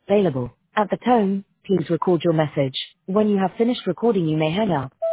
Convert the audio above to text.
available. At the tone, please record your message. When you have finished recording, you may hang up.